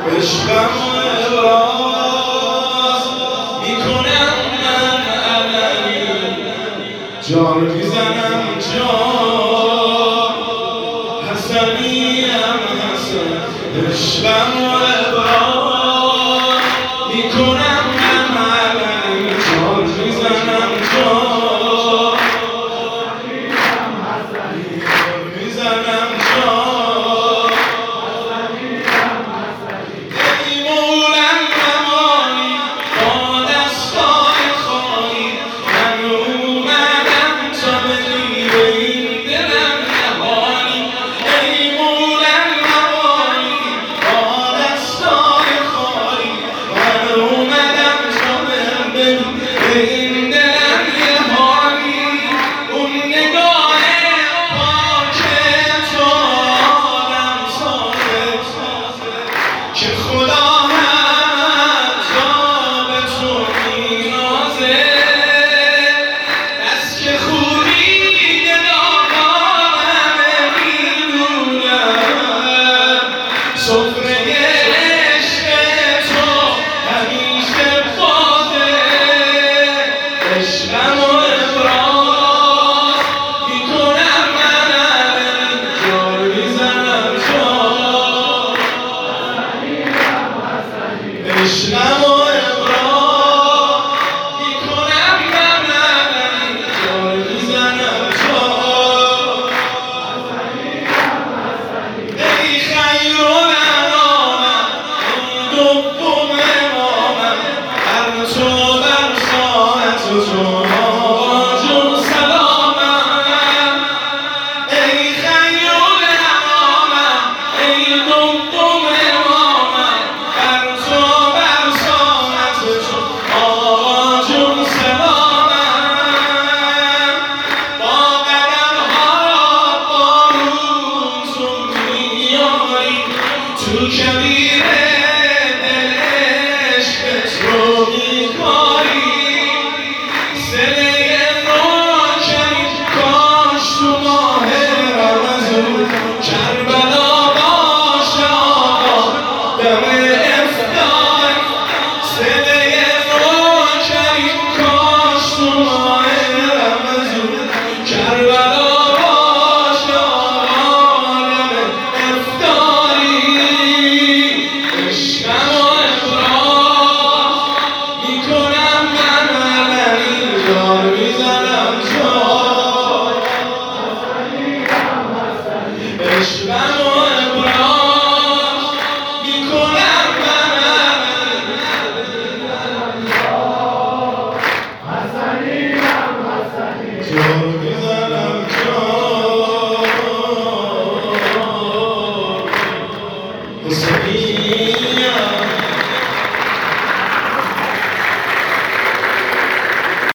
عشقم ابراز میکنم من علنی، جان میزنم جان، حسنیم حسن. عشقم ابراز میکنم من علنی، جان میزنم جان، میزنم جان. که خدا هم جا به تو می‌نازه، از که خوبی نگاهانم می‌دونم، سفره عشق تو همیشه بازه. عشقم و ابراز میکنم من علنی، جان میزنم جان. عشقم و ابراز میکنم من علنی، جان میزنم جان. ای خیر الانام، ای دوم امامم، بر تو بر ساعت تو آواجون سلامم. ای خیر الانام، ای دوم امامم، بر تو بر ساعت تو آواجون سلامم. با قدم‌ها بارون تو میاری، تو کبیر